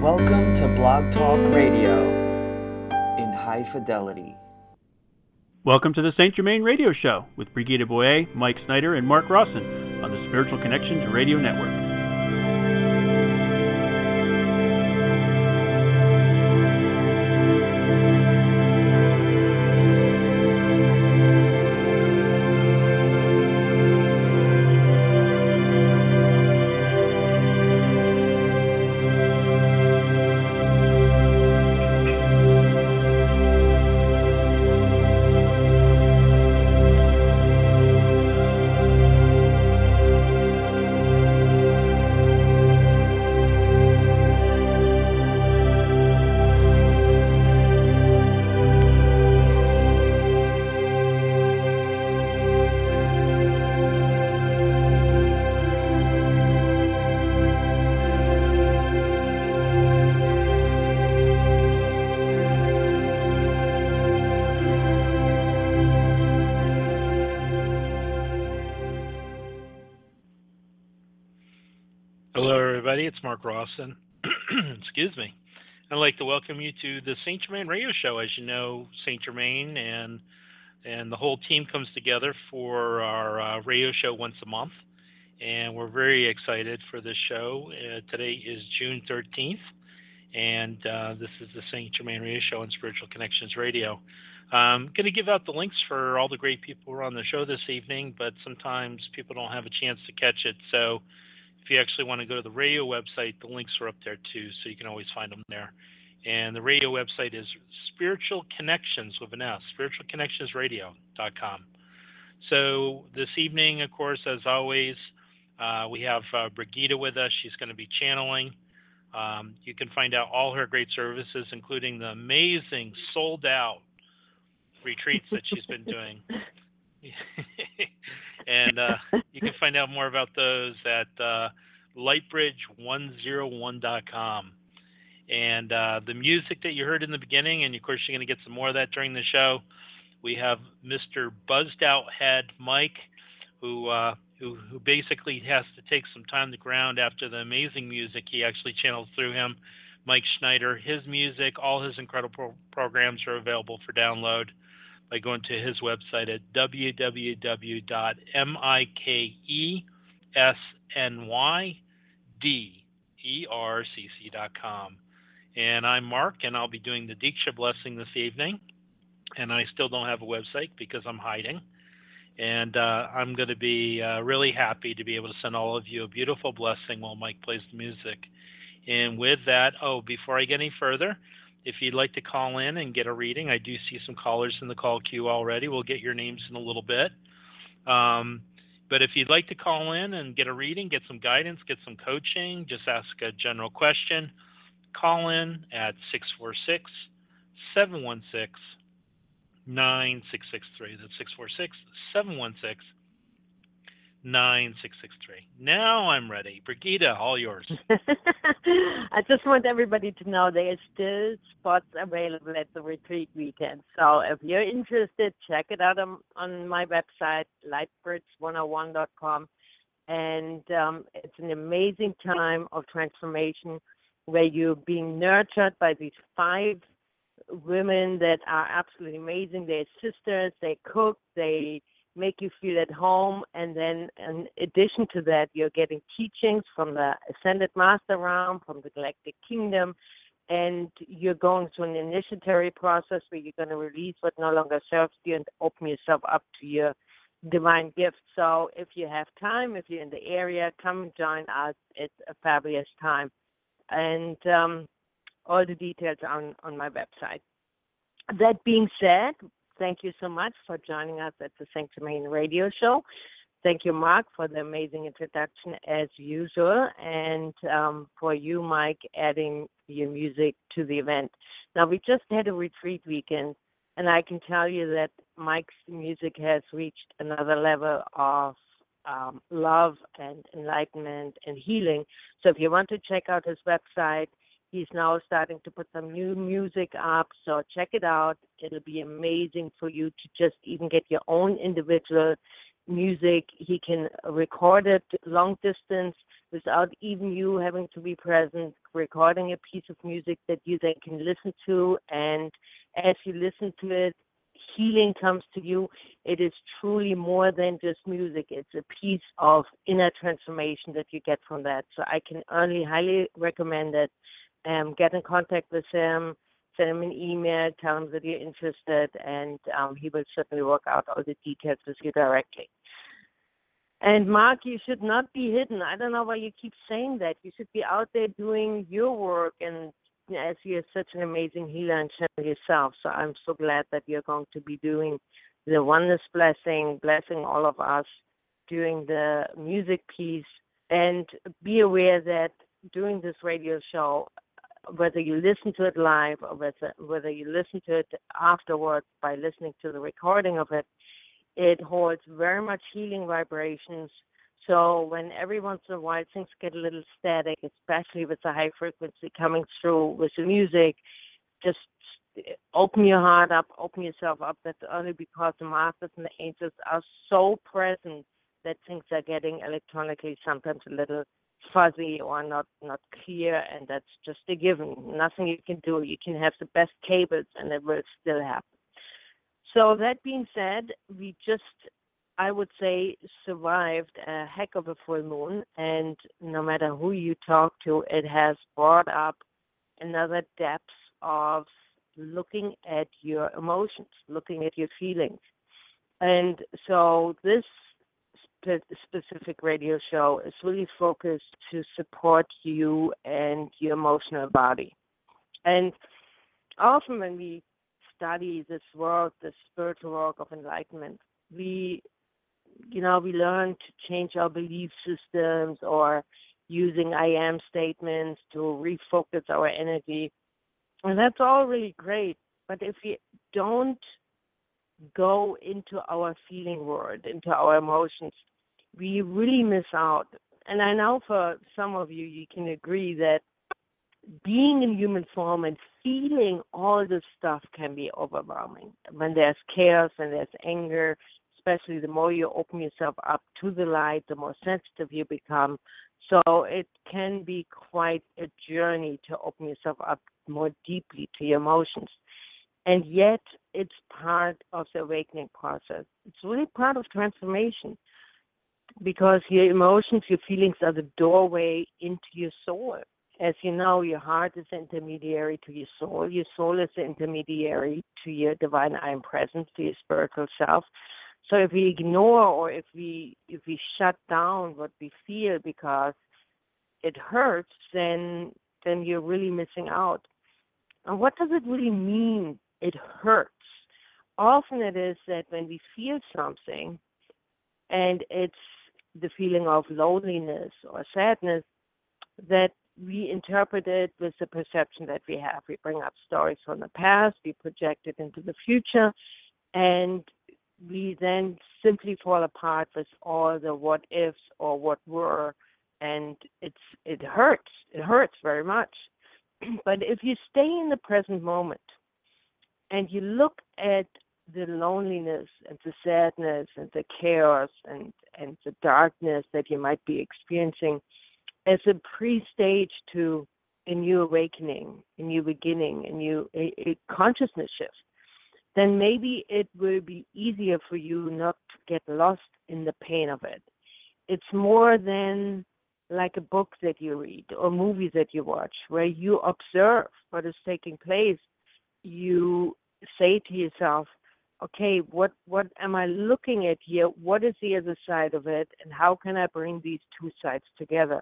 Welcome to Blog Talk Radio in high fidelity. Welcome to the St. Germain Radio Show with Brigitte Boyer, Mike Snyder, and Mark Rawson on the Spiritual Connections Radio Network. It's Mark Rawson. Excuse me. I'd like to welcome you to the St. Germain Radio Show. As you know, St. Germain and the whole team comes together for our radio show once a month, and we're very excited for this show. Today is June 13th, and this is the St. Germain Radio Show on Spiritual Connections Radio. I'm going to give out the links for all the great people who are on the show this evening, but sometimes people don't have a chance to catch it, so if you actually want to go to the radio website, the links are up there too, so you can always find them there. And the radio website is Spiritual Connections with an S, spiritualconnectionsradio.com. So this evening, of course, as always, we have Brigitte with us. She's going to be channeling. You can find out all her great services, including the amazing sold-out retreats that she's been doing. And you can find out more about those at lightbridge101.com. And the music that you heard in the beginning, and of course you're going to get some more of that during the show, we have Mr. Buzzed Out Head Mike, who basically has to take some time to ground after the amazing music he actually channels through him. Mike Schneider, his music, all his incredible programs are available for download by going to his website at www.mikesnydercc.com. And I'm Mark, and I'll be doing the Diksha blessing this evening. And I still don't have a website because I'm hiding. And I'm going to be really happy to be able to send all of you a beautiful blessing while Mike plays the music. And with that, before I get any further, if you'd like to call in and get a reading, I do see some callers in the call queue already. We'll get your names in a little bit. But if you'd like to call in and get a reading, get some guidance, get some coaching, just ask a general question, call in at 646-716-9663. That's 646-716-9663. Now I'm ready. Brigitte, all yours. I just want everybody to know there are still spots available at the retreat weekend. So if you're interested, check it out on my website, lightbridge101.com. And it's an amazing time of transformation where you're being nurtured by these 5 women that are absolutely amazing. They're sisters, they cook, they make you feel at home, and then in addition to that, you're getting teachings from the Ascended Master Realm, from the Galactic Kingdom, and you're going through an initiatory process where you're going to release what no longer serves you and open yourself up to your divine gift. So if you have time, if you're in the area, come and join us. It's a fabulous time. And all the details are on my website. That being said, thank you so much for joining us at the St. Germain Radio Show. Thank you, Mark, for the amazing introduction as usual, and for you, Mike, adding your music to the event. Now, we just had a retreat weekend, and I can tell you that Mike's music has reached another level of love and enlightenment and healing. So if you want to check out his website, he's now starting to put some new music up, so check it out. It'll be amazing for you to just even get your own individual music. He can record it long distance, without even you having to be present, recording a piece of music that you then can listen to. And as you listen to it, healing comes to you. It is truly more than just music. It's a piece of inner transformation that you get from that. So I can only highly recommend it. Get in contact with him, send him an email, tell him that you're interested, and he will certainly work out all the details with you directly. And Mark, you should not be hidden. I don't know why you keep saying that. You should be out there doing your work, and as you're such an amazing healer and channel yourself. So I'm so glad that you're going to be doing the oneness blessing all of us during the music piece. And be aware that during this radio show, whether you listen to it live or whether you listen to it afterwards by listening to the recording of it, it holds very much healing vibrations. So when every once in a while things get a little static, especially with the high frequency coming through with the music, just open your heart up, open yourself up. That's only because the masters and the angels are so present that things are getting electronically sometimes a little fuzzy or not clear, and that's just a given. Nothing you can do. You can have the best cables and it will still happen. So that being said, we just, I would say, survived a heck of a full moon, and no matter who you talk to, it has brought up another depth of looking at your emotions, looking at your feelings. And so this specific radio show is really focused to support you and your emotional body. And often when we study this world, the spiritual work of enlightenment, we learn to change our belief systems or using I am statements to refocus our energy. And that's all really great. But if we don't go into our feeling world, into our emotions, we really miss out. And I know for some of you, you can agree that being in human form and feeling all this stuff can be overwhelming. When there's chaos and there's anger, especially the more you open yourself up to the light, the more sensitive you become. So it can be quite a journey to open yourself up more deeply to your emotions. And yet it's part of the awakening process. It's really part of transformation, because your emotions, your feelings are the doorway into your soul. As you know, your heart is the intermediary to your soul. Your soul is the intermediary to your divine I am presence, to your spiritual self. So if we ignore or if we shut down what we feel because it hurts, then you're really missing out. And what does it really mean? It hurts. Often it is that when we feel something, and it's the feeling of loneliness or sadness, that we interpret it with the perception that we have. We bring up stories from the past, we project it into the future, and we then simply fall apart with all the what ifs or what were, and it hurts. It hurts very much. But if you stay in the present moment and you look at the loneliness and the sadness and the chaos and the darkness that you might be experiencing as a pre-stage to a new awakening, a new beginning, a consciousness shift, then maybe it will be easier for you not to get lost in the pain of it. It's more than like a book that you read or movies that you watch, where you observe what is taking place. You say to yourself, okay, what am I looking at here? What is the other side of it? And how can I bring these two sides together?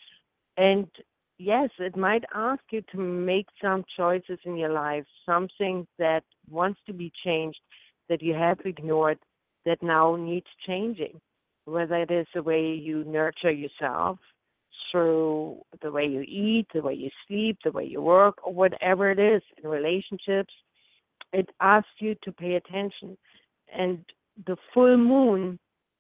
And yes, it might ask you to make some choices in your life, something that wants to be changed, that you have ignored, that now needs changing. Whether it is the way you nurture yourself through the way you eat, the way you sleep, the way you work, or whatever it is in relationships, it asks you to pay attention. And the full moon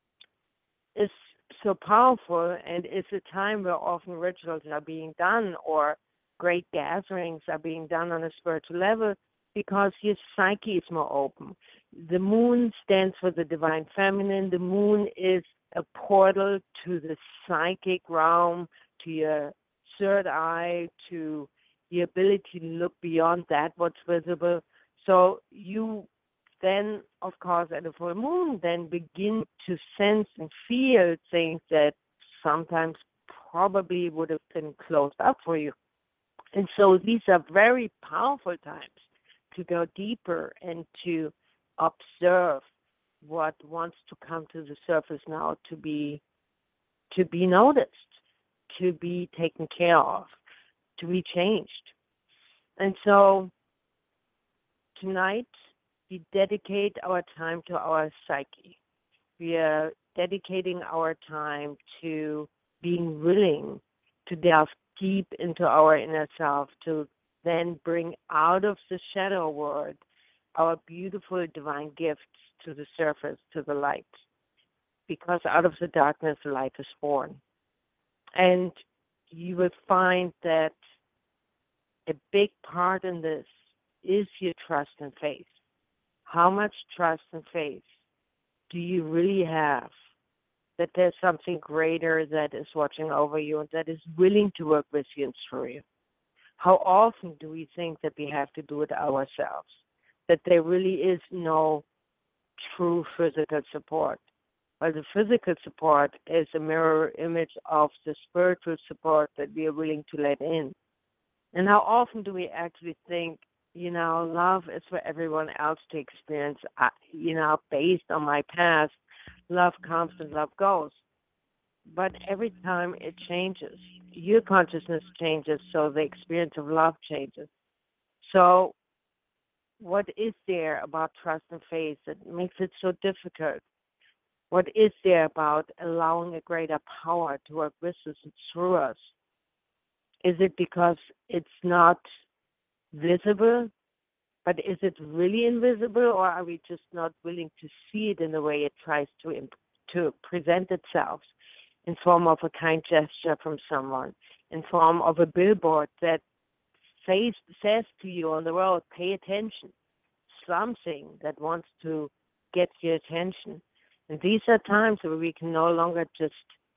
is so powerful, and it's a time where often rituals are being done or great gatherings are being done on a spiritual level, because your psyche is more open. The moon stands for the divine feminine. The moon is a portal to the psychic realm, to your third eye, to the ability to look beyond that, what's visible. So you then, of course, at a full moon, then begin to sense and feel things that sometimes probably would have been closed up for you. And so these are very powerful times to go deeper and to observe what wants to come to the surface now to be noticed, to be taken care of, to be changed. And so tonight we dedicate our time to our psyche. We are dedicating our time to being willing to delve deep into our inner self, to then bring out of the shadow world our beautiful divine gifts to the surface, to the light. Because out of the darkness, the light is born. And you will find that a big part in this is your trust and faith. How much trust and faith do you really have that there's something greater that is watching over you and that is willing to work with you and through you? How often do we think that we have to do it ourselves, that there really is no true physical support? Well, the physical support is a mirror image of the spiritual support that we are willing to let in. And how often do we actually think, love is for everyone else to experience, based on my past, love comes and love goes. But every time it changes, your consciousness changes, so the experience of love changes. So what is there about trust and faith that makes it so difficult? What is there about allowing a greater power to work with us and through us? Is it because it's not visible? But is it really invisible, or are we just not willing to see it in the way it tries to present itself, in form of a kind gesture from someone, in form of a billboard that says to you on the road, pay attention, something that wants to get your attention? And these are times where we can no longer just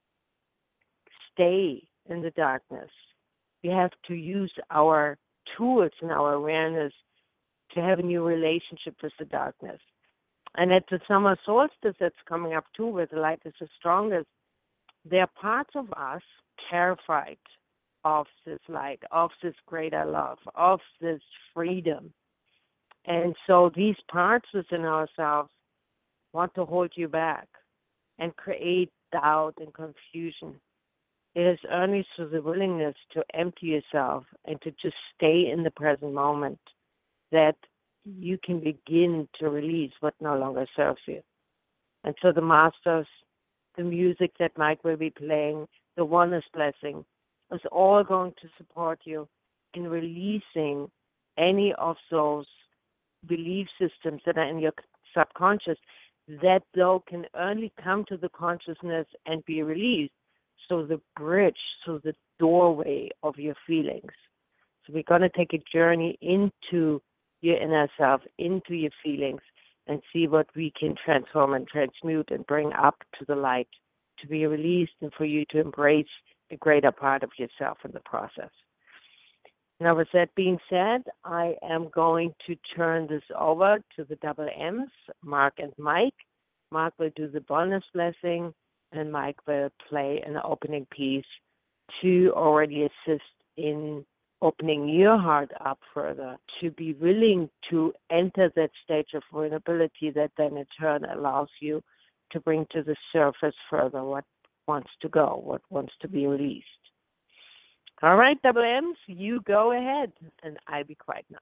stay in the darkness. We have to use our tools and our awareness to have a new relationship with the darkness. And at the summer solstice that's coming up too, where the light is the strongest, there are parts of us terrified of this light, of this greater love, of this freedom. And so these parts within ourselves want to hold you back and create doubt and confusion. It is only through the willingness to empty yourself and to just stay in the present moment that you can begin to release what no longer serves you. And so the masters, the music that Mike will be playing, the oneness blessing, is all going to support you in releasing any of those belief systems that are in your subconscious that, though, can only come to the consciousness and be released. So the bridge, so the doorway of your feelings. So we're going to take a journey into your inner self, into your feelings, and see what we can transform and transmute and bring up to the light to be released and for you to embrace a greater part of yourself in the process. Now, with that being said, I am going to turn this over to the double M's, Mark and Mike. Mark will do the bonus blessing, and Mike will play an opening piece to already assist in opening your heart up further, to be willing to enter that stage of vulnerability that then in turn allows you to bring to the surface further what wants to go, what wants to be released. All right, double M's, you go ahead, and I'll be quiet now.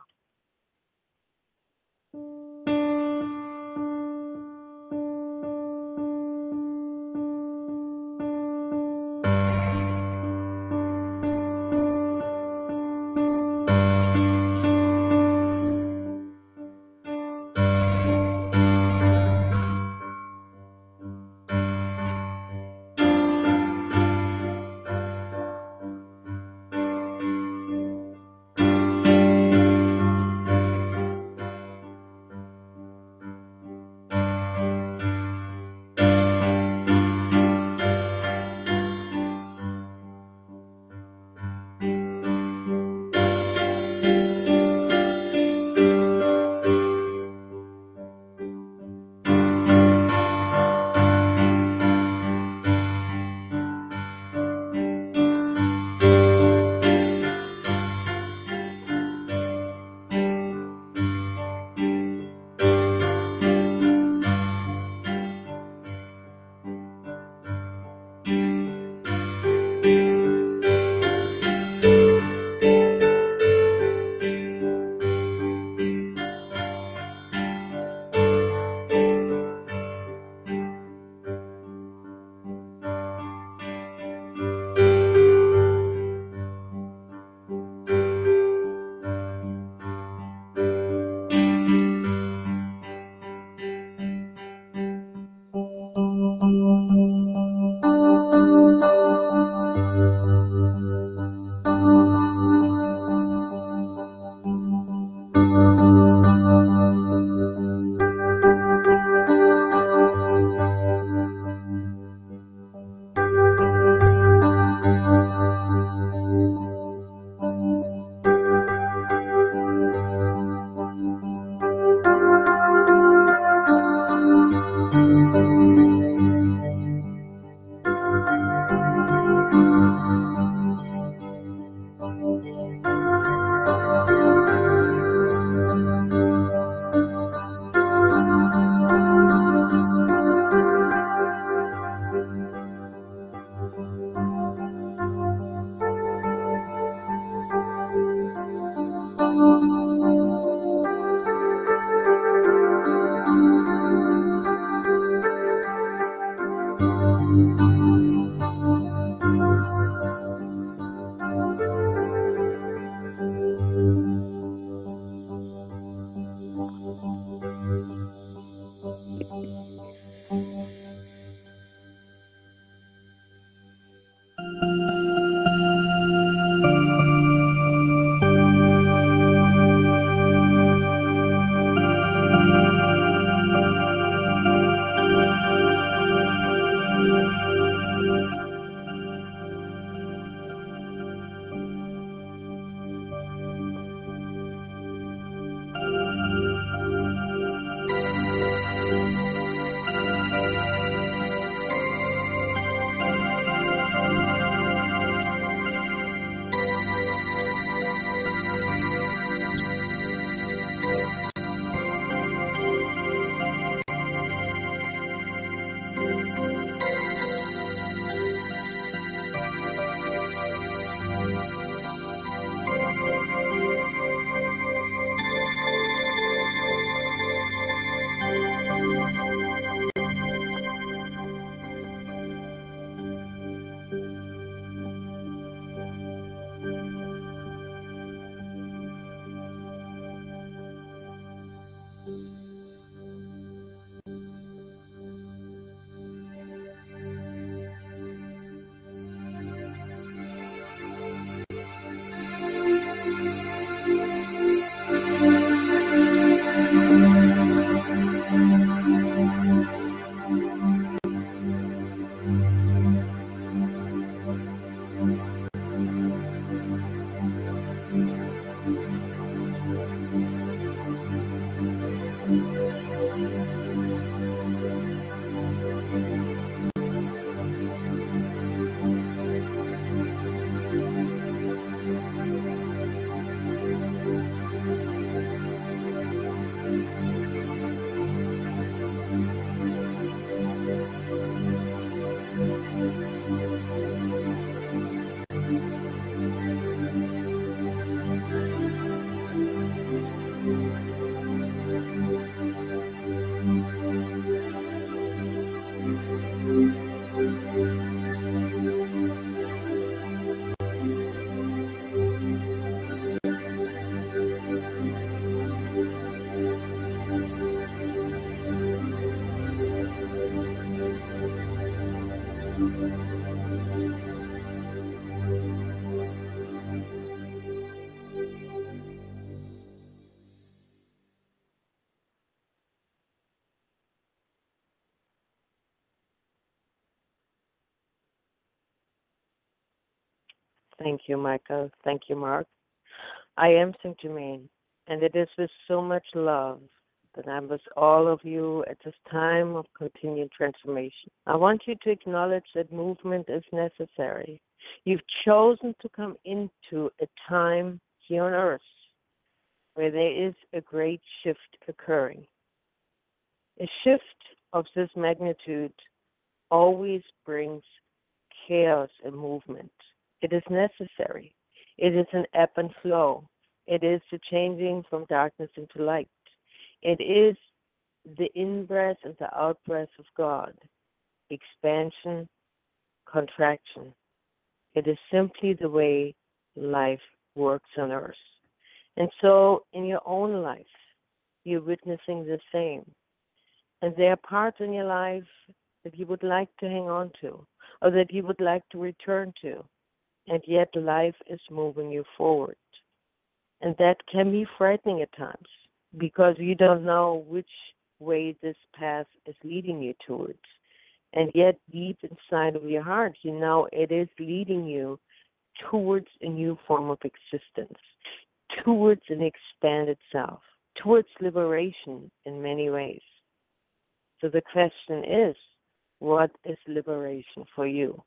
Thank you, Michael. Thank you, Mark. I am Saint Germain, and it is with so much love that I'm with all of you at this time of continued transformation. I want you to acknowledge that movement is necessary. You've chosen to come into a time here on earth where there is a great shift occurring. A shift of this magnitude always brings chaos and movement. It is necessary. It is an ebb and flow. It is the changing from darkness into light. It is the in-breath and the out-breath of God. Expansion, contraction. It is simply the way life works on earth. And so in your own life, you're witnessing the same. And there are parts in your life that you would like to hang on to, or that you would like to return to, and yet life is moving you forward. And that can be frightening at times, because you don't know which way this path is leading you towards. And yet deep inside of your heart, you know it is leading you towards a new form of existence, towards an expanded self, towards liberation in many ways. So the question is, what is liberation for you?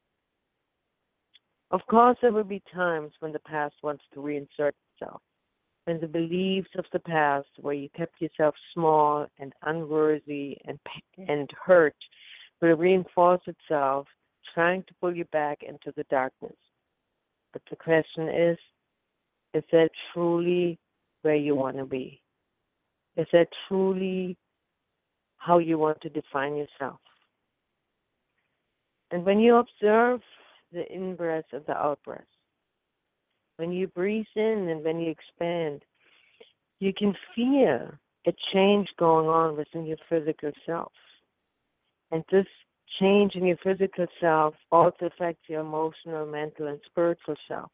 Of course, there will be times when the past wants to reinsert itself, when the beliefs of the past, where you kept yourself small and unworthy and hurt, will reinforce itself, trying to pull you back into the darkness. But the question is that truly where you want to be? Is that truly how you want to define yourself? And when you observe the in-breath and the out-breath, when you breathe in and when you expand, you can feel a change going on within your physical self. And this change in your physical self also affects your emotional, mental, and spiritual self.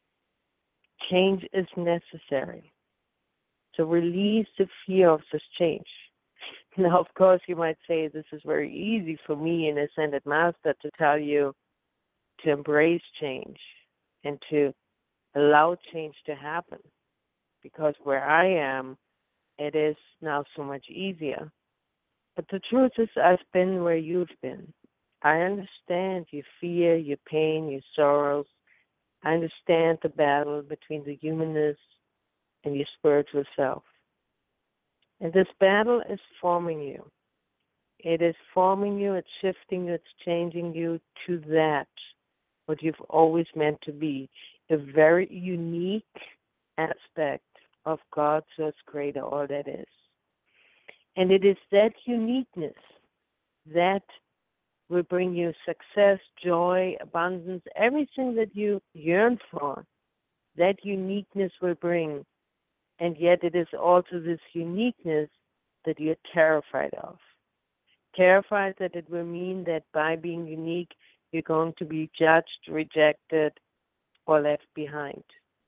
Change is necessary. So release the fear of this change. Now, of course, you might say this is very easy for me, an ascended master, to tell you to embrace change and to allow change to happen. Because where I am, it is now so much easier. But the truth is, I've been where you've been. I understand your fear, your pain, your sorrows. I understand the battle between the humanness and your spiritual self. And this battle is forming you. It is forming you, it's shifting you, it's changing you to that, what you've always meant to be, a very unique aspect of God, Source, Creator, all that is. And it is that uniqueness that will bring you success, joy, abundance, everything that you yearn for. That uniqueness will bring. And yet it is also this uniqueness that you're terrified of. Terrified that it will mean that by being unique, you're going to be judged, rejected, or left behind.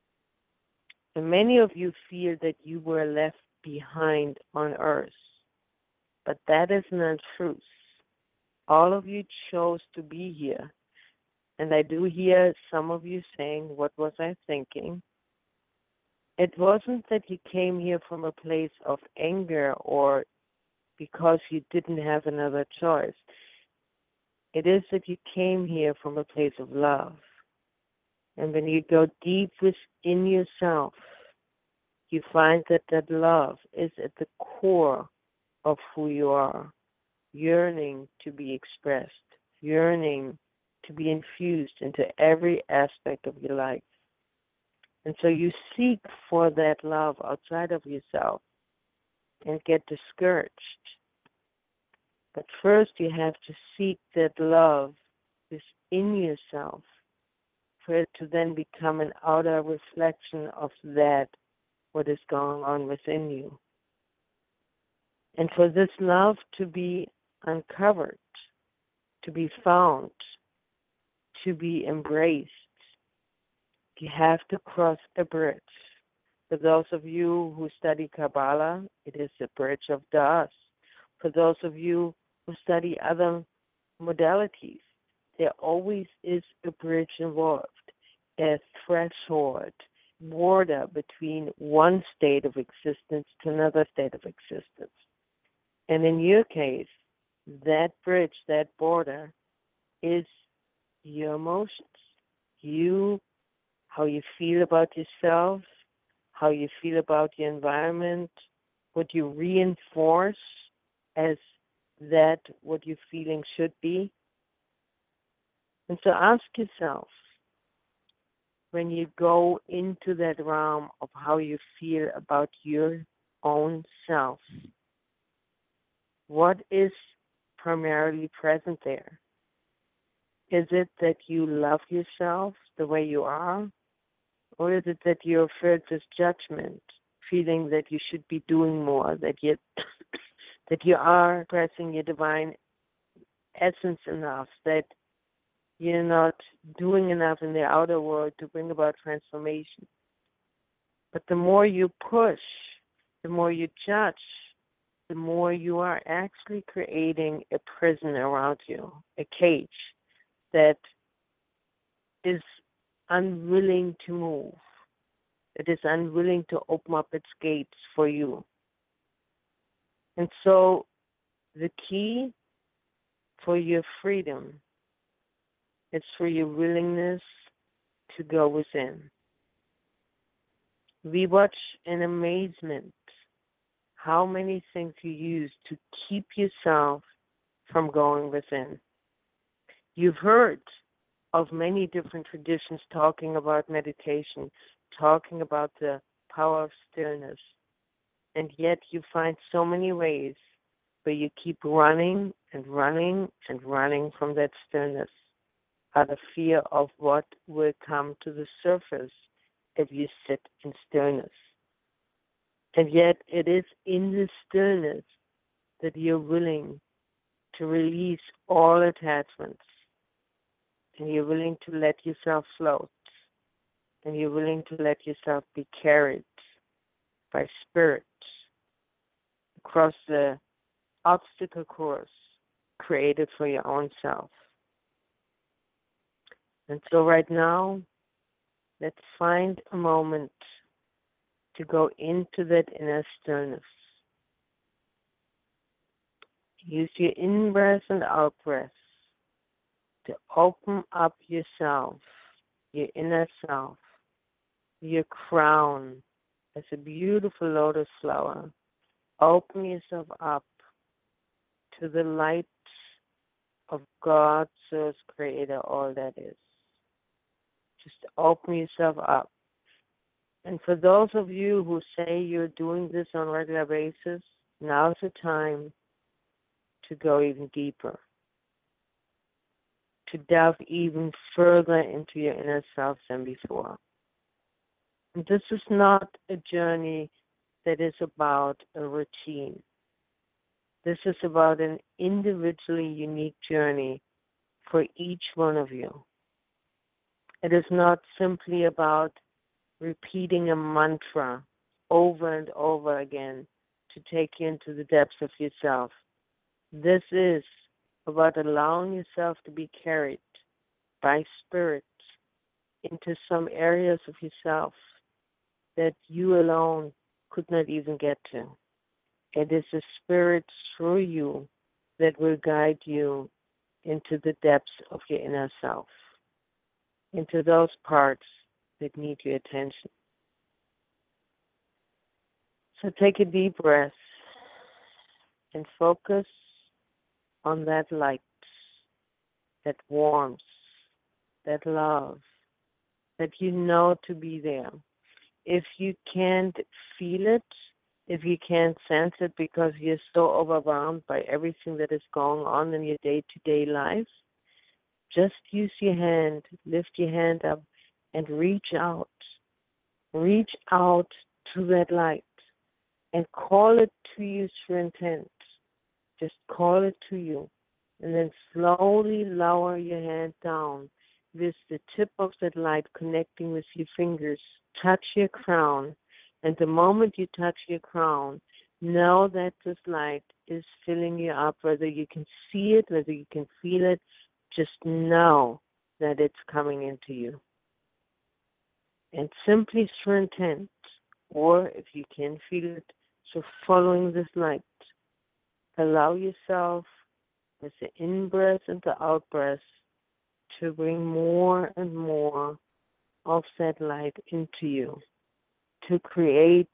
And many of you feel that you were left behind on earth. But that is not truth. All of you chose to be here. And I do hear some of you saying, what was I thinking? It wasn't that you came here from a place of anger or because you didn't have another choice. It is that you came here from a place of love. And when you go deep within yourself, you find that that love is at the core of who you are, yearning to be expressed, yearning to be infused into every aspect of your life. And so you seek for that love outside of yourself and get discouraged. But first you have to seek that love within yourself for it to then become an outer reflection of that, what is going on within you. And for this love to be uncovered, to be found, to be embraced, you have to cross a bridge. For those of you who study Kabbalah, it is the bridge of Das. For those of you who study other modalities, there always is a bridge involved. a threshold, border between one state of existence to another state of existence. And in your case, that bridge, that border, is your emotions. How you feel about yourself, how you feel about your environment, what you reinforce as that what your feeling should be. And so ask yourself, when you go into that realm of how you feel about your own self, what is primarily present there? Is it that you love yourself the way you are? Or is it that you're afraid of judgment, feeling that you should be doing more, that you are expressing your divine essence enough, that you're not doing enough in the outer world to bring about transformation? But the more you push, the more you judge, the more you are actually creating a prison around you, a cage that is unwilling to move. It is unwilling to open up its gates for you. And so the key for your freedom is for your willingness to go within. We watch in amazement how many things you use to keep yourself from going within. You've heard of many different traditions talking about meditation, talking about the power of stillness, and yet you find so many ways where you keep running and running and running from that stillness out of fear of what will come to the surface if you sit in stillness. And yet it is in the stillness that you're willing to release all attachments, and you're willing to let yourself float, and you're willing to let yourself be carried by spirit across the obstacle course created for your own self. And so right now, let's find a moment to go into that inner stillness. Use your in-breath and out-breath to open up yourself, your inner self, your crown as a beautiful lotus flower. Open yourself up to the light of God, Source, Creator, all that is. Just open yourself up. And for those of you who say you're doing this on a regular basis, now's the time to go even deeper, to delve even further into your inner self than before. And this is not a journey that is about a routine. This is about an individually unique journey for each one of you. It is not simply about repeating a mantra over and over again to take you into the depths of yourself. This is about allowing yourself to be carried by spirit into some areas of yourself that you alone could not even get to. It is a spirit through you that will guide you into the depths of your inner self, into those parts that need your attention. So take a deep breath and focus on that light, that warmth, that love, that you know to be there. If you can't feel it, if you can't sense it because you're so overwhelmed by everything that is going on in your day-to-day life, just use your hand, lift your hand up, and reach out. Reach out to that light and call it to you through intent. Just call it to you. And then slowly lower your hand down with the tip of that light connecting with your fingers. Touch your crown. And the moment you touch your crown, know that this light is filling you up, whether you can see it, whether you can feel it, just know that it's coming into you. And simply through intent, or if you can feel it, so following this light, allow yourself with the in-breath and the out-breath to bring more and more of that light into you, to create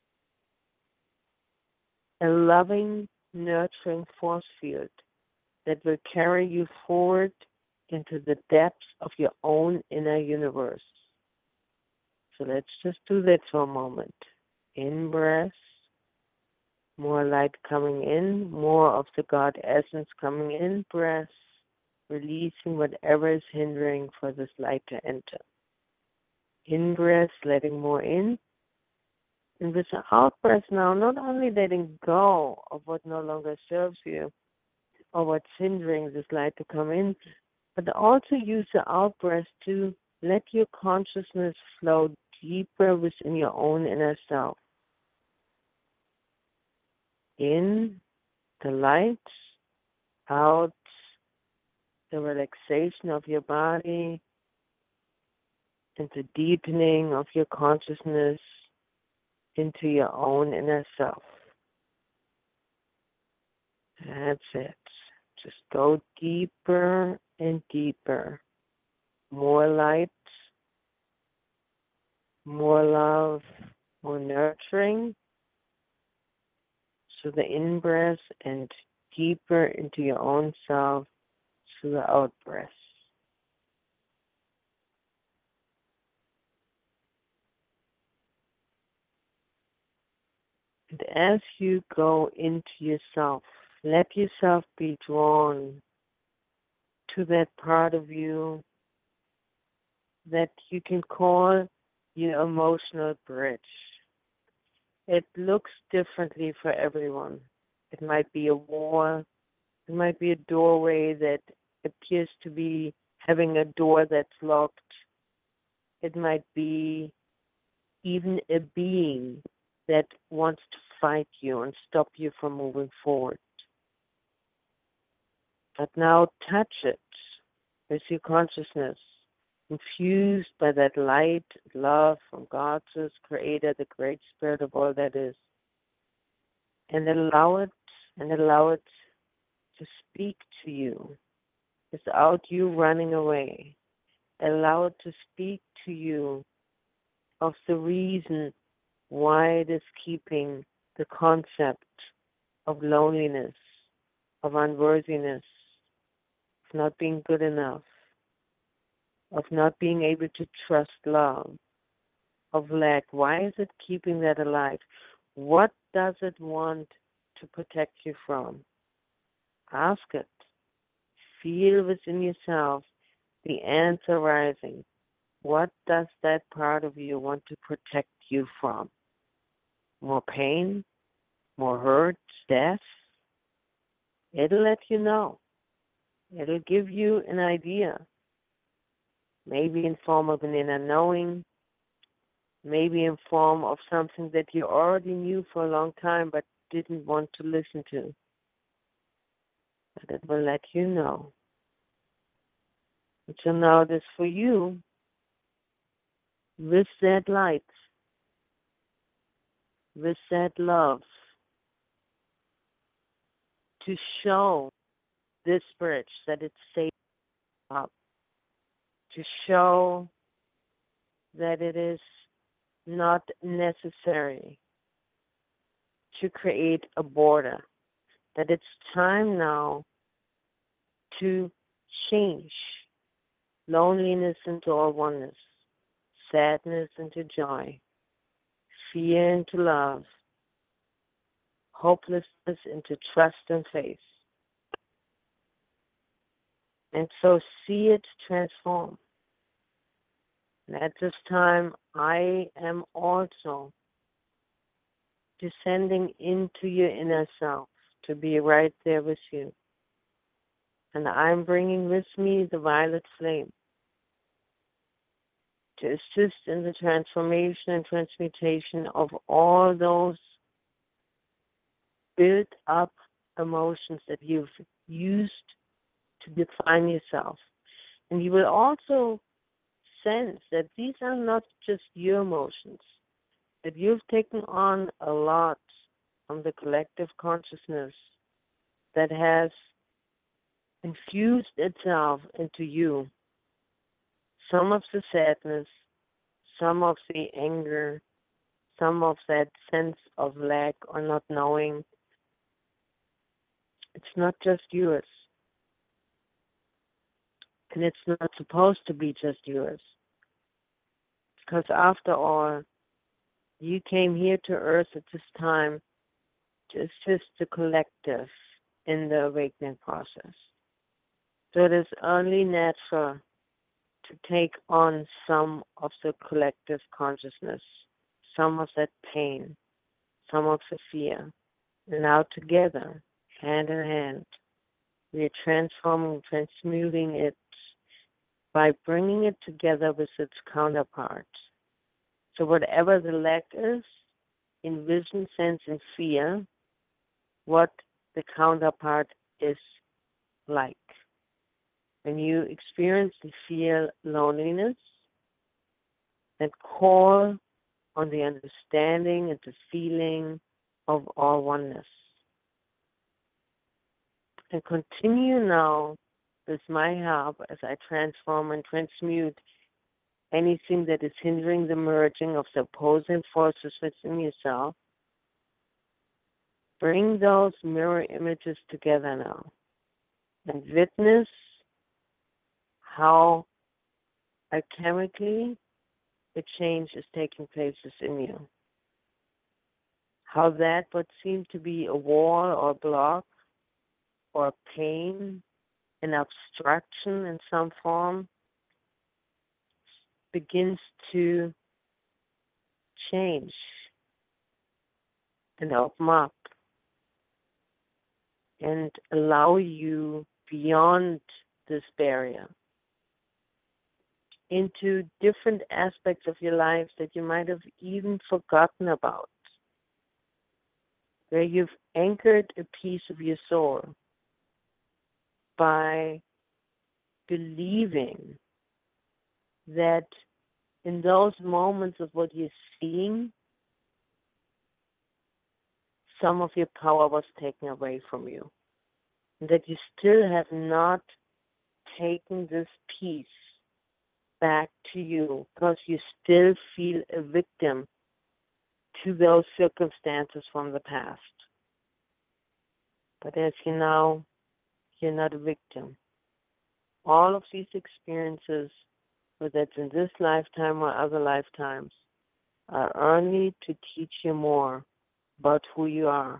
a loving, nurturing force field that will carry you forward into the depths of your own inner universe. So let's just do that for a moment. In-breath, more light coming in, more of the God essence coming in, breath, releasing whatever is hindering for this light to enter. In-breath, letting more in, and with the out-breath now, not only letting go of what no longer serves you or what's hindering this light to come in, but also use the out-breath to let your consciousness flow deeper within your own inner self. In the light, out the relaxation of your body, and the deepening of your consciousness into your own inner self. That's it. Just go deeper and deeper. More light, more love, more nurturing. So the in-breath and deeper into your own self through the out-breath. And as you go into yourself, let yourself be drawn to that part of you that you can call your emotional bridge. It looks differently for everyone. It might be a wall. It might be a doorway that appears to be having a door that's locked. It might be even a being that wants to fight you and stop you from moving forward. But now touch it with your consciousness, infused by that light, love from God's Creator, the Great Spirit of all that is. And allow it to speak to you without you running away. Allow it to speak to you of the reason why it is keeping the concept of loneliness, of unworthiness, of not being good enough, of not being able to trust love, of lack. Why is it keeping that alive? What does it want to protect you from? Ask it. Feel within yourself the answer rising. What does that part of you want to protect you from? More pain? More hurt? Death? It'll let you know. It'll give you an idea. Maybe in form of an inner knowing. Maybe in form of something that you already knew for a long time but didn't want to listen to. But it will let you know. And so now it is for you, with that light, with that love, to show this bridge that it's safe up, to show that it is not necessary to create a border, that it's time now to change loneliness into all oneness, sadness into joy, fear into love, hopelessness into trust and faith. And so see it transform. And at this time, I am also descending into your inner self to be right there with you. And I'm bringing with me the violet flame to assist in the transformation and transmutation of all those built up emotions that you've used to define yourself. And you will also sense that these are not just your emotions, that you've taken on a lot from the collective consciousness that has infused itself into you. Some of the sadness, some of the anger, some of that sense of lack or not knowing. It's not just yours. And it's not supposed to be just yours. Because after all, you came here to Earth at this time to assist the collective in the awakening process. So it is only natural to take on some of the collective consciousness, some of that pain, some of the fear. And now together, hand in hand, we are transforming, transmuting it by bringing it together with its counterpart. So whatever the lack is, in vision, sense, and fear, what the counterpart is like. When you experience and feel loneliness, then call on the understanding and the feeling of all oneness. And continue now with my help as I transform and transmute anything that is hindering the merging of the opposing forces within yourself. Bring those mirror images together now and witness how alchemically the change is taking place within you. How that what seemed to be a wall or block or pain, an obstruction in some form, begins to change and open up and allow you beyond this barrier into different aspects of your life that you might have even forgotten about, where you've anchored a piece of your soul by believing that in those moments of what you're seeing, some of your power was taken away from you. And that you still have not taken this piece back to you because you still feel a victim to those circumstances from the past. But as you know, you're not a victim. All of these experiences, whether it's in this lifetime or other lifetimes, are only to teach you more about who you are.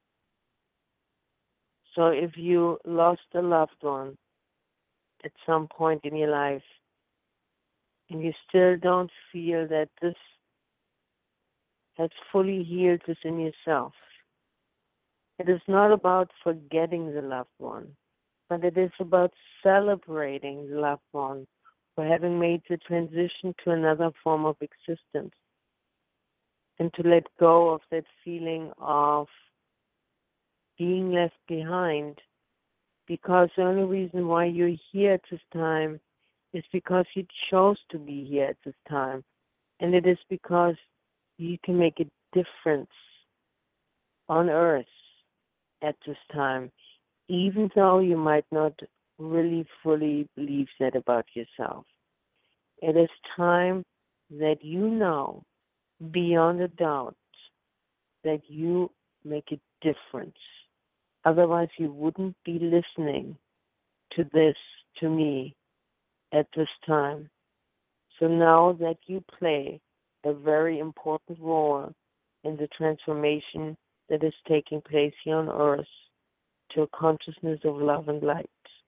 So if you lost a loved one at some point in your life, and you still don't feel that this has fully healed within yourself, it is not about forgetting the loved one, but it is about celebrating the loved one for having made the transition to another form of existence, and to let go of that feeling of being left behind, because the only reason why you're here at this time is because you chose to be here at this time, and it is because you can make a difference on Earth at this time, even though you might not really fully believe that about yourself. It is time that you know beyond a doubt that you make a difference. Otherwise, you wouldn't be listening to this, to me, at this time. So now that you play a very important role in the transformation that is taking place here on Earth to a consciousness of love and light.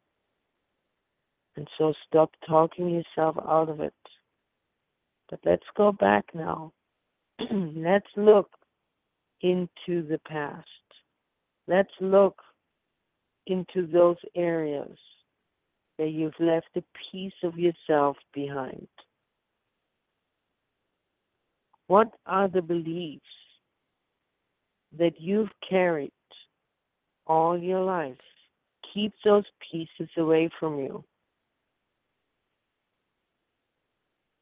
And so stop talking yourself out of it. But let's go back now. Let's look into the past. Let's look into those areas where you've left a piece of yourself behind. What are the beliefs that you've carried all your life? Keep those pieces away from you.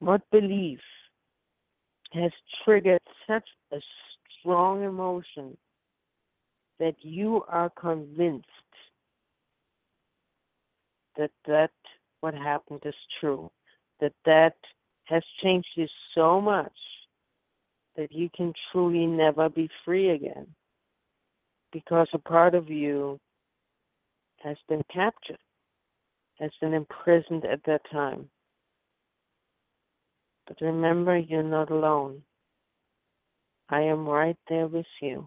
What belief has triggered such a strong emotion that you are convinced that what happened is true, that has changed you so much that you can truly never be free again because a part of you has been captured, has been imprisoned at that time. But remember, you're not alone. I am right there with you.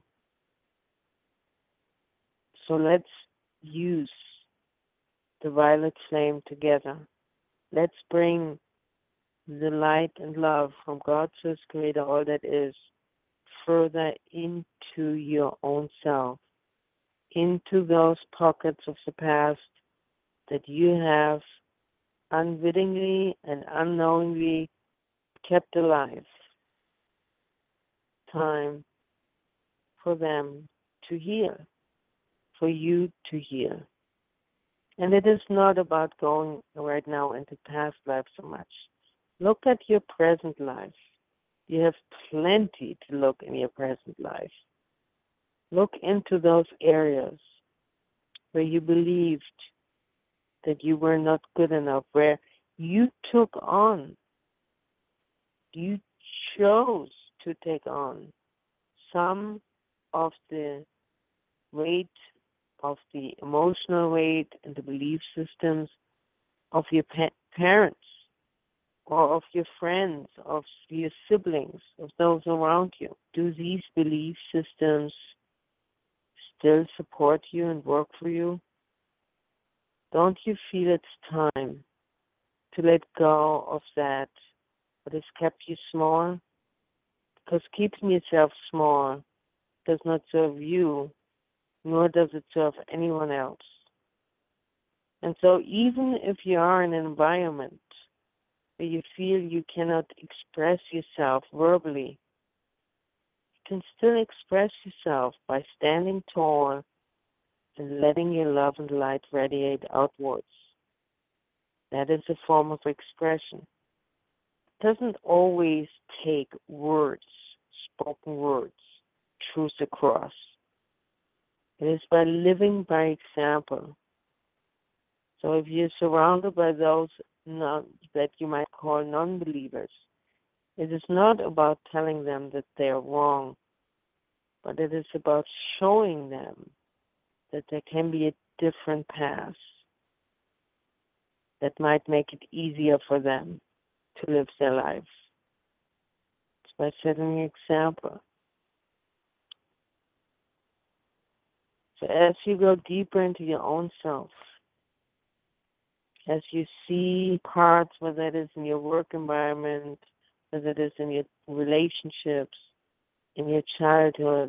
So let's use the violet flame together. Let's bring the light and love from God, Source, Creator, all that is, further into your own self, into those pockets of the past that you have unwittingly and unknowingly kept alive. Time for them to heal, for you to heal. And it is not about going right now into past life so much. Look at your present life. You have plenty to look in your present life. Look into those areas where you believed that you were not good enough, where you took on, you chose to take on some of the weight, of the emotional weight and the belief systems of your parents or of your friends, of your siblings, of those around you. Do these belief systems still support you and work for you? Don't you feel it's time to let go of that, what has kept you small? Because keeping yourself small does not serve you, nor does it serve anyone else. And so even if you are in an environment where you feel you cannot express yourself verbally, you can still express yourself by standing tall and letting your love and light radiate outwards. That is a form of expression. It doesn't always take words, spoken words, truth across. It is by living by example. So if you're surrounded by those that you might call non-believers, it is not about telling them that they are wrong, but it is about showing them that there can be a different path that might make it easier for them to live their lives. It's by setting an example. So as you go deeper into your own self, as you see parts, whether it is in your work environment, whether it is in your relationships, in your childhood,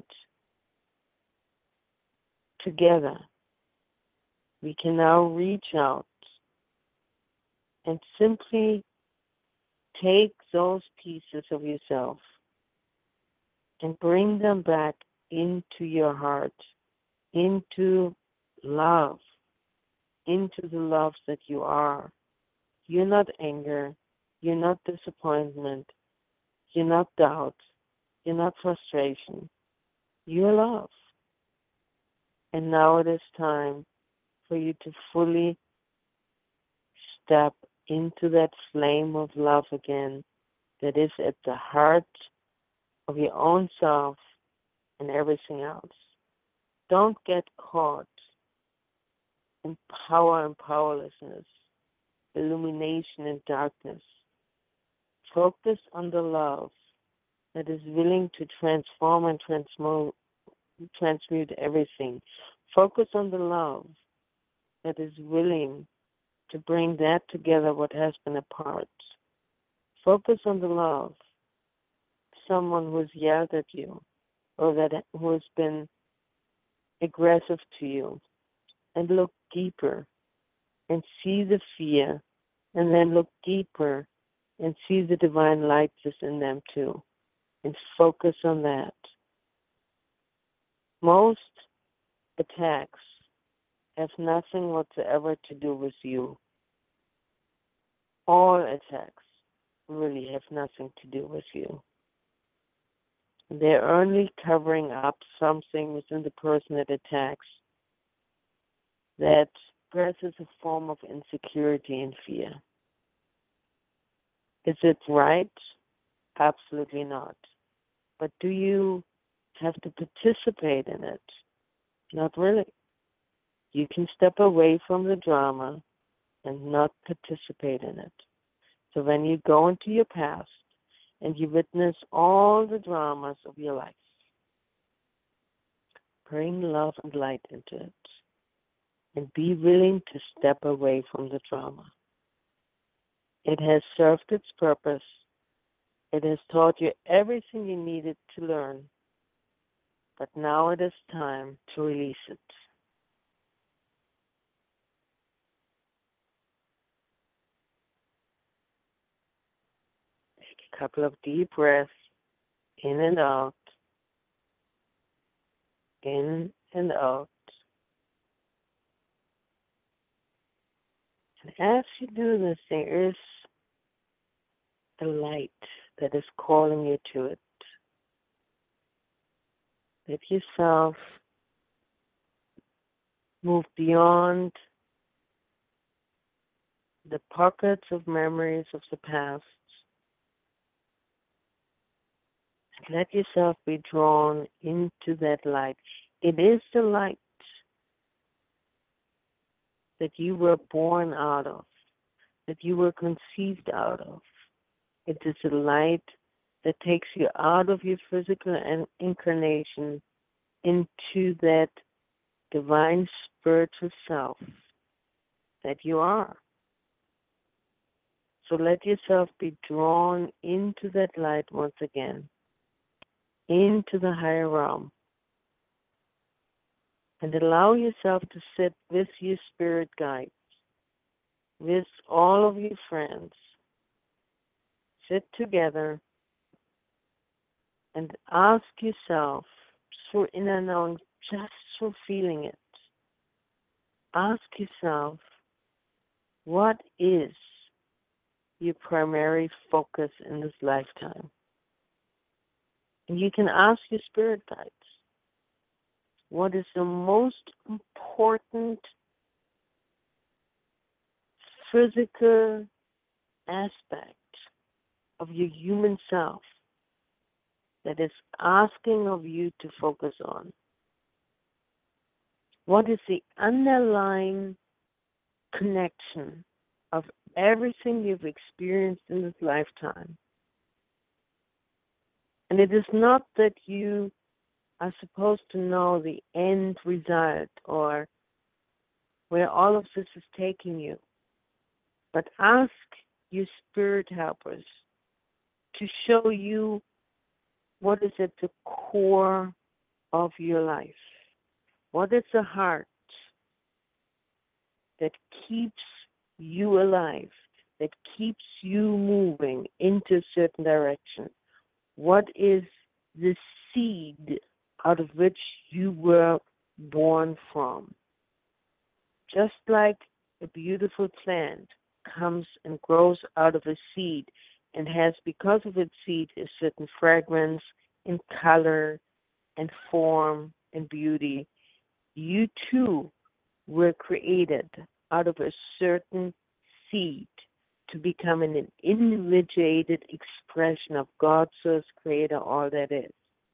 together, we can now reach out and simply take those pieces of yourself and bring them back into your heart, into love, into the love that you are. You're not anger, you're not disappointment, you're not doubt, you're not frustration, you're love. And now it is time for you to fully step into that flame of love again that is at the heart of your own self and everything else. Don't get caught in power and powerlessness, illumination and darkness. Focus on the love that is willing to transform and transmute everything. Focus on the love that is willing to bring that together what has been apart. Focus on the love. Someone who has yelled at you or who has been aggressive to you, and look deeper and see the fear, and then look deeper and see the divine light that's in them too, and focus on that. Most attacks have nothing whatsoever to do with you. All attacks really have nothing to do with you. They're only covering up something within the person that attacks that expresses a form of insecurity and fear. Is it right? Absolutely not. But do you have to participate in it? Not really. You can step away from the drama and not participate in it. So when you go into your past and you witness all the dramas of your life, bring love and light into it and be willing to step away from the drama. It has served its purpose. It has taught you everything you needed to learn. But now it is time to release it. Take a couple of deep breaths, in and out, in and out. And as you do this, there is a light that is calling you to it. Let yourself move beyond the pockets of memories of the past. And let yourself be drawn into that light. It is the light that you were born out of, that you were conceived out of. It is a light that takes you out of your physical incarnation into that divine spiritual self that you are. So let yourself be drawn into that light once again, into the higher realm. And allow yourself to sit with your spirit guides, with all of your friends. Sit together and ask yourself, through inner knowing, just through feeling it, ask yourself, what is your primary focus in this lifetime? And you can ask your spirit guides, what is the most important physical aspect of your human self that is asking of you to focus on? What is the underlying connection of everything you've experienced in this lifetime? And it is not that you are supposed to know the end result or where all of this is taking you, but ask your spirit helpers to show you what is at the core of your life. What is the heart that keeps you alive, that keeps you moving into a certain direction? What is the seed out of which you were born from? Just like a beautiful plant comes and grows out of a seed and has, because of its seed, a certain fragrance and color and form and beauty, you too were created out of a certain seed to become an individuated expression of God, Source, Creator, all that is.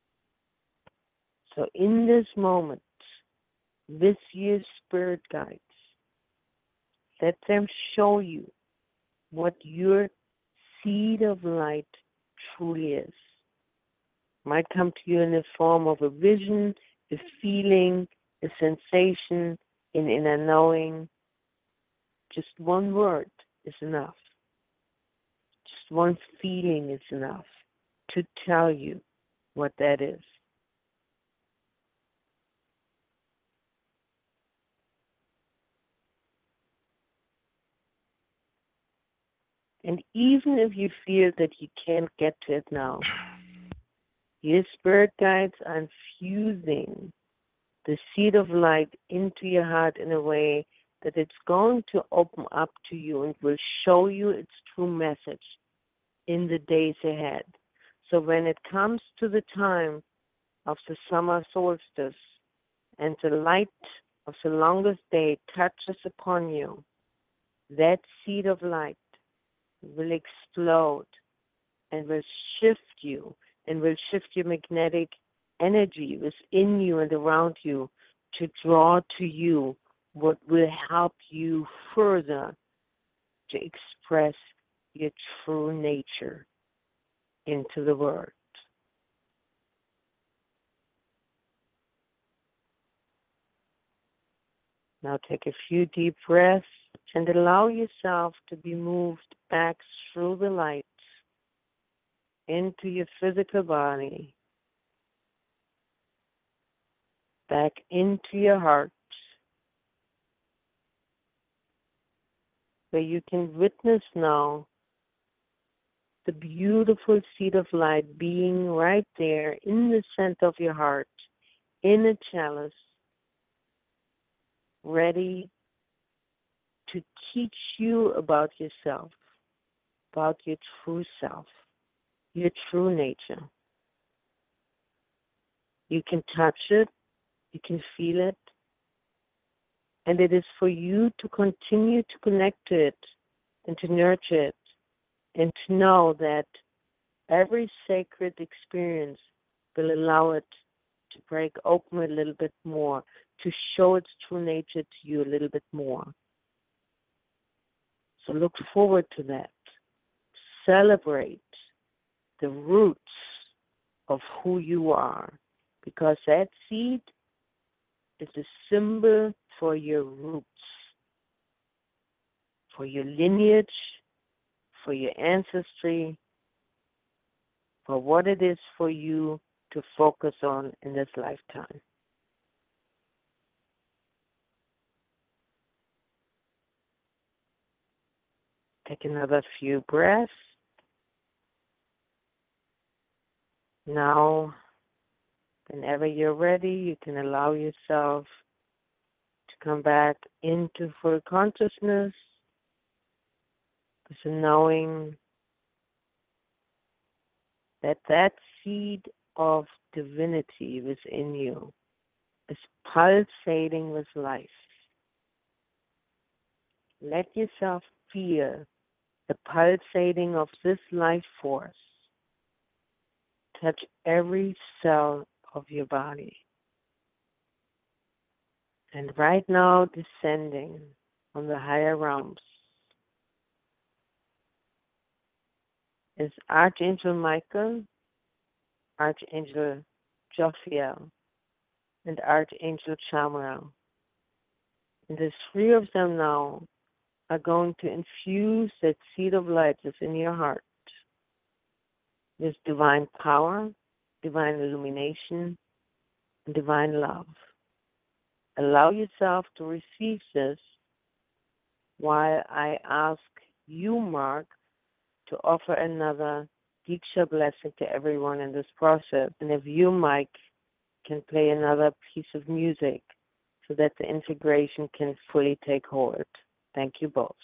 So in this moment, with your spirit guides, let them show you what your seed of light truly is. Might come to you in the form of a vision, a feeling, a sensation, an inner knowing. Just one word is enough. Just one feeling is enough to tell you what that is. And even if you feel that you can't get to it now, your spirit guides are infusing the seed of light into your heart in a way that it's going to open up to you and will show you its true message. in the days ahead. So when it comes to the time of the summer solstice and the light of the longest day touches upon you, that seed of light will explode and will shift you and will shift your magnetic energy within you and around you to draw to you what will help you further to express your true nature into the world. Now take a few deep breaths and allow yourself to be moved back through the light into your physical body, back into your heart, where you can witness now the beautiful seed of light being right there in the center of your heart, in a chalice, ready to teach you about yourself, about your true self, your true nature. You can touch it, you can feel it, and it is for you to continue to connect to it and to nurture it and to know that every sacred experience will allow it to break open a little bit more, to show its true nature to you a little bit more. So look forward to that. Celebrate the roots of who you are, because that seed is a symbol for your roots, for your lineage, for your ancestry, for what it is for you to focus on in this lifetime. Take another few breaths. Now, whenever you're ready, you can allow yourself to come back into full consciousness with a knowing that that seed of divinity within you is pulsating with life. Let yourself feel the pulsating of this life force touch every cell of your body. And right now, descending on the higher realms is Archangel Michael, Archangel Jophiel, and Archangel Chamuel. And the three of them now are going to infuse that seed of light within your heart with divine power, divine illumination, and divine love. Allow yourself to receive this while I ask you, Mark, to offer another Diksha blessing to everyone in this process. And if you, Mike, can play another piece of music so that the integration can fully take hold. Thank you both.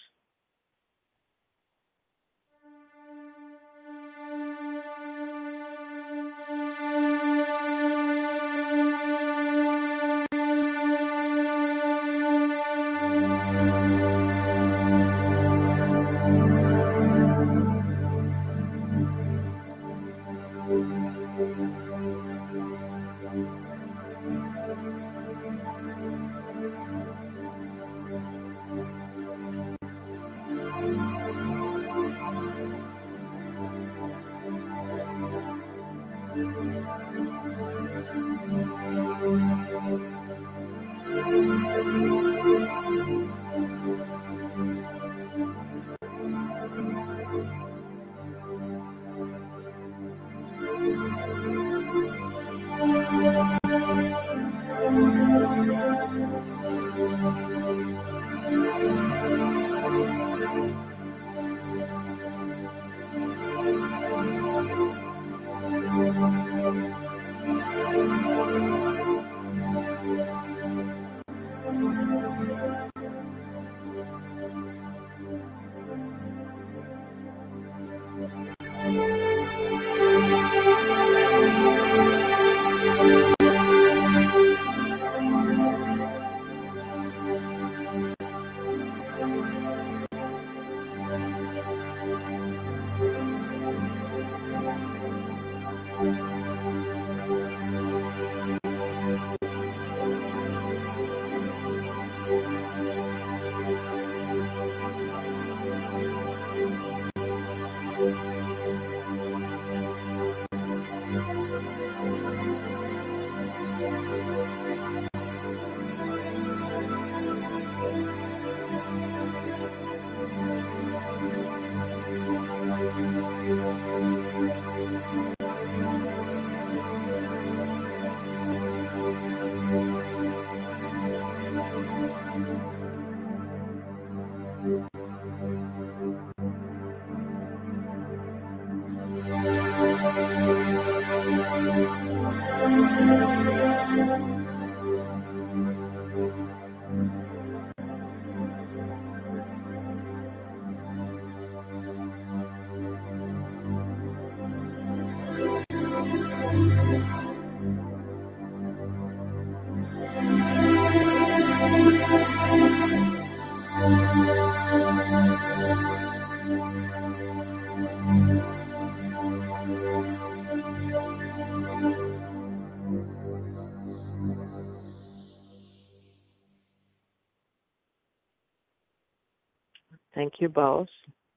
Thank you both.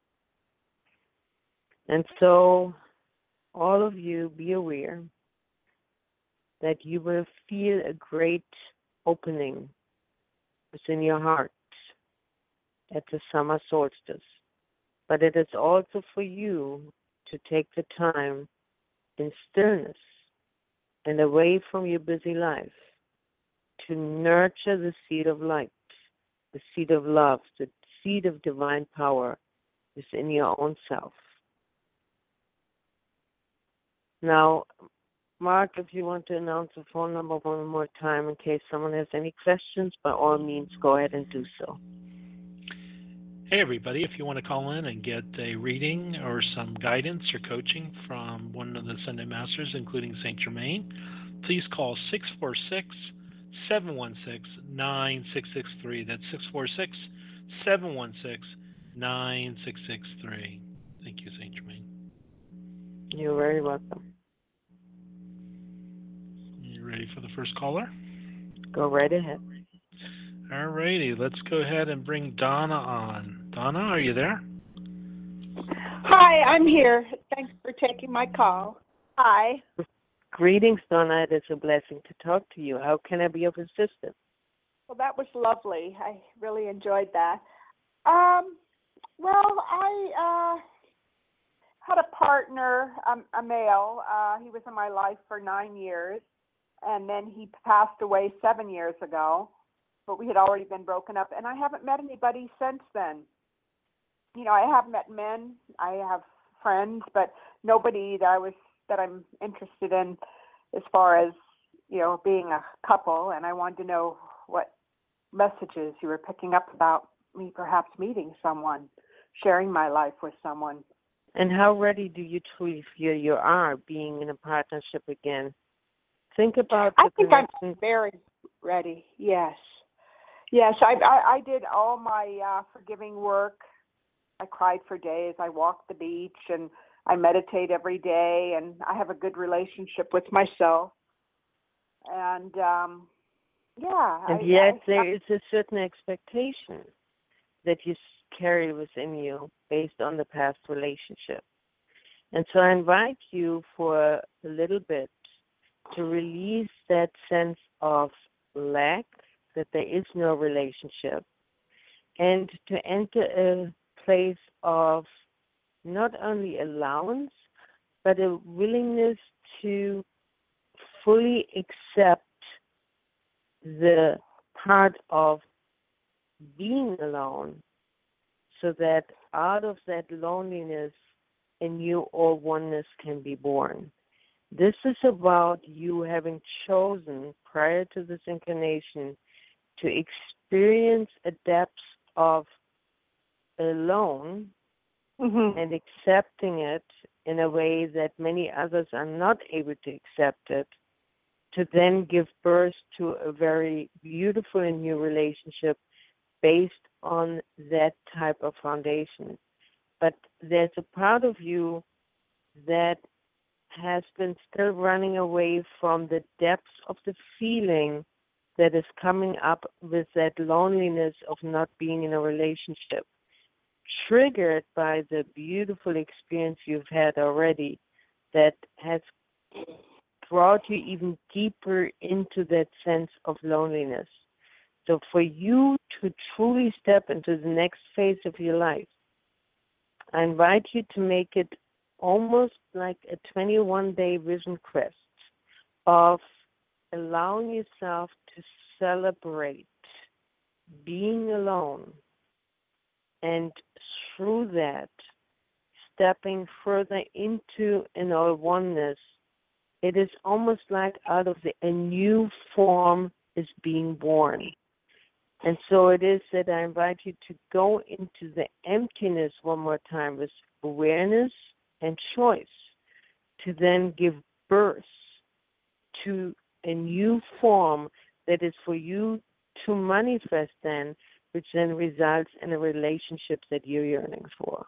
And so, all of you, be aware that you will feel a great opening within your heart at the summer solstice. But it is also for you to take the time in stillness and away from your busy life to nurture the seed of light, the seed of love, the seed of divine power within your own self. Now, Mark, if you want to announce the phone number one more time in case someone has any questions, by all means, go ahead and do so. Hey, everybody. If you want to call in and get a reading or some guidance or coaching from one of the Ascended Masters, including Saint Germain, please call 646-716-9663. That's 646-716-9663. Thank you, Saint Germain. You're very welcome. You ready for the first caller? Go right ahead. All righty. Let's go ahead and bring Donna on. Donna, are you there? Hi, I'm here. Thanks for taking my call. Hi. Greetings, Donna. It is a blessing to talk to you. How can I be of assistance? Well, that was lovely. I really enjoyed that. I had a partner, a male. He was in my life for 9 years, and then he passed away 7 years ago. But we had already been broken up, and I haven't met anybody since then. You know, I have met men, I have friends, but nobody that I'm interested in as far as, you know, being a couple. And I wanted to know what messages you were picking up about me perhaps meeting someone, sharing my life with someone. And how ready do you truly feel you are being in a partnership again? Think about the I think I'm very ready, yes. Yes, I did all my forgiving work. I cried for days. I walked the beach, and I meditate every day, and I have a good relationship with myself. And, And yet there is a certain expectation that you carry within you based on the past relationship. And so I invite you for a little bit to release that sense of lack, that there is no relationship, and to enter a place of not only allowance, but a willingness to fully accept the part of being alone, so that out of that loneliness a new or oneness can be born. This is about you having chosen prior to this incarnation to experience a depth of alone and accepting it in a way that many others are not able to accept it, to then give birth to a very beautiful and new relationship based on that type of foundation. But there's a part of you that has been still running away from the depths of the feeling that is coming up with that loneliness of not being in a relationship, triggered by the beautiful experience you've had already that has brought you even deeper into that sense of loneliness. So for you to truly step into the next phase of your life, I invite you to make it almost like a 21-day vision quest of allowing yourself to celebrate being alone, and through that, stepping further into an all oneness. It is almost like out of a new form is being born. And so it is that I invite you to go into the emptiness one more time with awareness and choice, to then give birth to a new form that is for you to manifest then, which then results in a relationship that you're yearning for.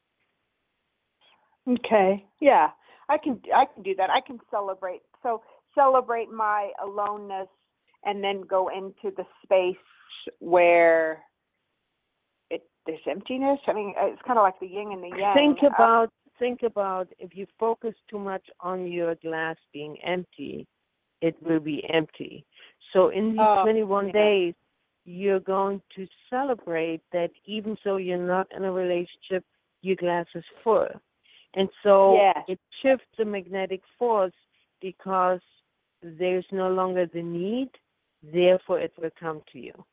Okay. Yeah. I can do that. I can celebrate my aloneness and then go into the space where there's emptiness. I mean, it's kind of like the yin and the yang. Think about if you focus too much on your glass being empty, it will be empty. So in these 21 days, you're going to celebrate that even though you're not in a relationship, your glass is full. And so it shifts the magnetic force because there's no longer the need, therefore it will come to you.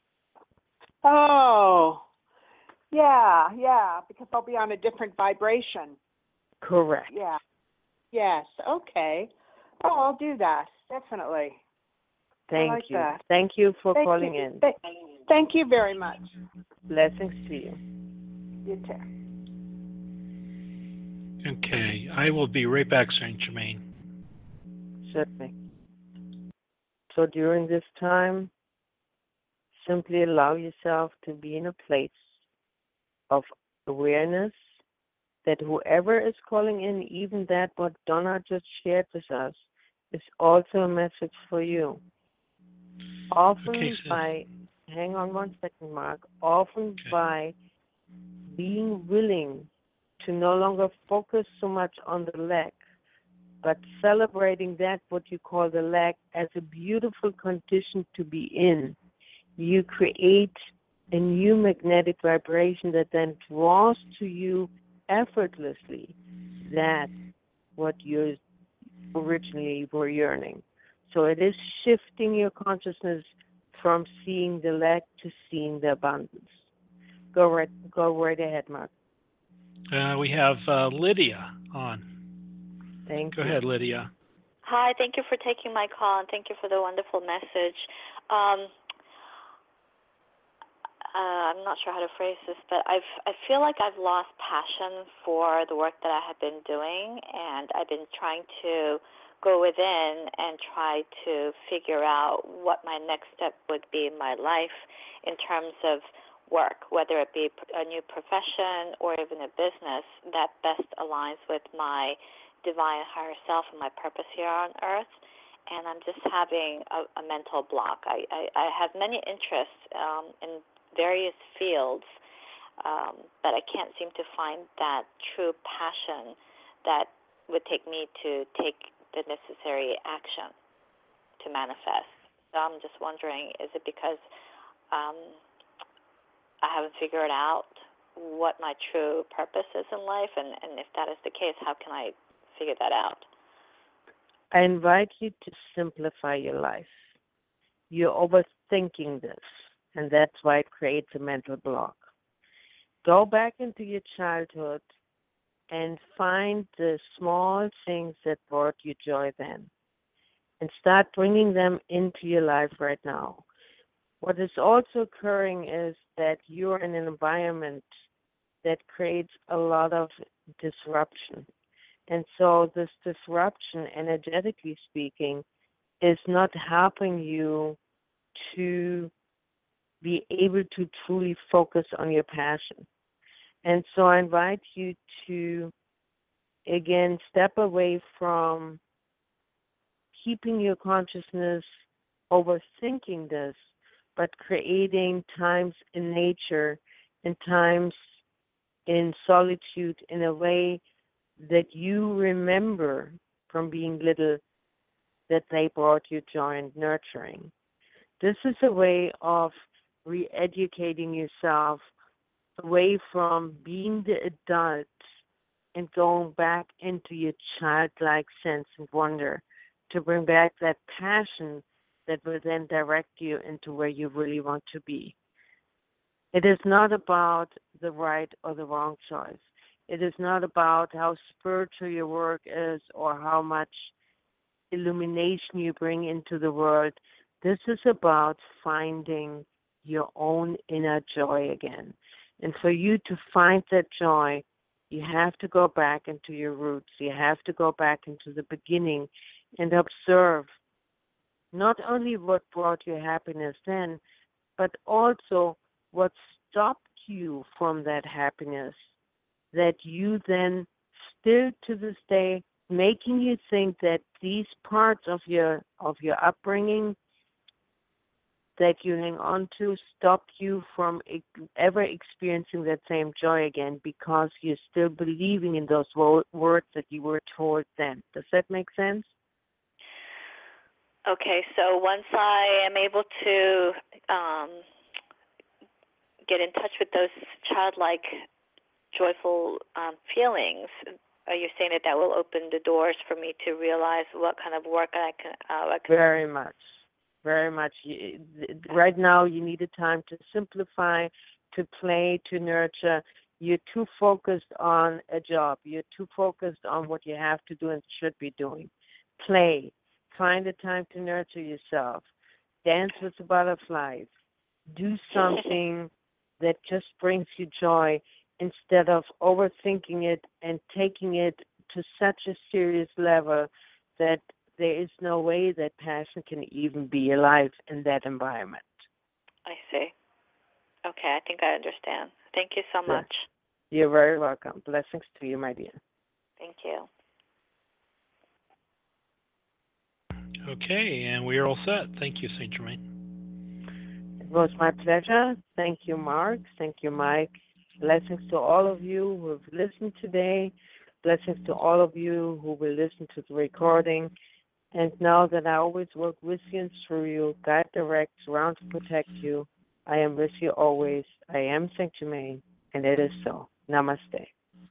Oh, yeah, because I'll be on a different vibration. Correct. Yeah. Yes, okay. Oh, I'll do that, definitely. Thank you. That. Thank you for calling in. Thank you very much. Blessings to you. You too. Okay, I will be right back, Saint Germain. Certainly. So during this time, simply allow yourself to be in a place of awareness that whoever is calling in, even that what Donna just shared with us, is also a message for you. Often hang on one second, Mark, by being willing to no longer focus so much on the lack, but celebrating that what you call the lack as a beautiful condition to be in, you create a new magnetic vibration that then draws to you effortlessly that what you originally were yearning. So it is shifting your consciousness from seeing the lack to seeing the abundance. Go right ahead, Mark. We have Lydia on. Thank you. Go ahead, Lydia. Hi, thank you for taking my call, and thank you for the wonderful message. I'm not sure how to phrase this, but I feel like I've lost passion for the work that I have been doing, and I've been trying to go within and try to figure out what my next step would be in my life in terms of work, whether it be a new profession or even a business that best aligns with my divine higher self and my purpose here on earth. And I'm just having a mental block. I have many interests in various fields, but I can't seem to find that true passion that would take me to take the necessary action to manifest. So I'm just wondering, is it because I haven't figured out what my true purpose is in life? And if that is the case, how can I figure that out? I invite you to simplify your life. You're overthinking this, and that's why it creates a mental block. Go back into your childhood and find the small things that brought you joy then, and start bringing them into your life right now. What is also occurring is that you're in an environment that creates a lot of disruption. And so this disruption, energetically speaking, is not helping you to be able to truly focus on your passion. And so I invite you to, again, step away from keeping your consciousness overthinking this, but creating times in nature and times in solitude in a way that you remember from being little that they brought you joy and nurturing. This is a way of re-educating yourself away from being the adult and going back into your childlike sense and wonder to bring back that passion that will then direct you into where you really want to be. It is not about the right or the wrong choice. It is not about how spiritual your work is or how much illumination you bring into the world. This is about finding your own inner joy again. And for you to find that joy, you have to go back into your roots. You have to go back into the beginning and observe not only what brought you happiness then, but also what stopped you from that happiness that you then still to this day making you think that these parts of your upbringing that you hang on to stop you from ever experiencing that same joy again because you're still believing in those words that you were told then. Does that make sense? Okay, so once I am able to get in touch with those childlike, joyful feelings, are you saying that will open the doors for me to realize what kind of work I can? Very much. Very much. Right now, you need a time to simplify, to play, to nurture. You're too focused on a job. You're too focused on what you have to do and should be doing. Play. Find a time to nurture yourself. Dance with the butterflies. Do something that just brings you joy instead of overthinking it and taking it to such a serious level that there is no way that passion can even be alive in that environment. I see. Okay, I think I understand. Thank you so much. You're very welcome. Blessings to you, my dear. Thank you. Okay, and we are all set. Thank you, St. Germain. It was my pleasure. Thank you, Mark. Thank you, Mike. Blessings to all of you who have listened today. Blessings to all of you who will listen to the recording. And know that I always work with you and through you, guide, direct, surround, to protect you. I am with you always. I am St. Germain, and it is so. Namaste.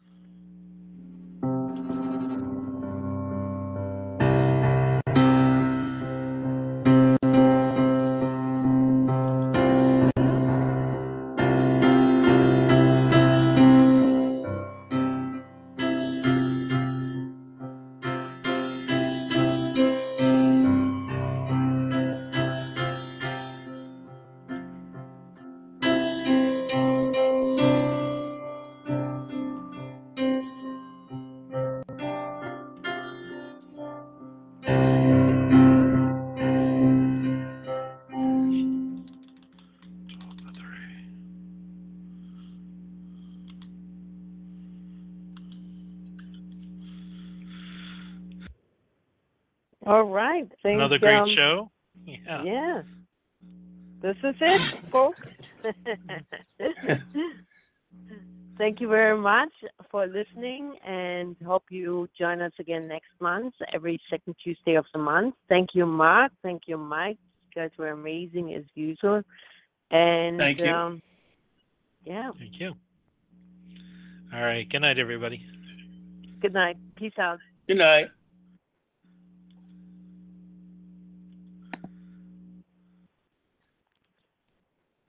All right. Another great show. Yeah. Yeah. This is it, folks. Thank you very much for listening, and hope you join us again next month, every second Tuesday of the month. Thank you, Mark. Thank you, Mike. You guys were amazing as usual. And thank you. Yeah. Thank you. All right. Good night, everybody. Good night. Peace out. Good night.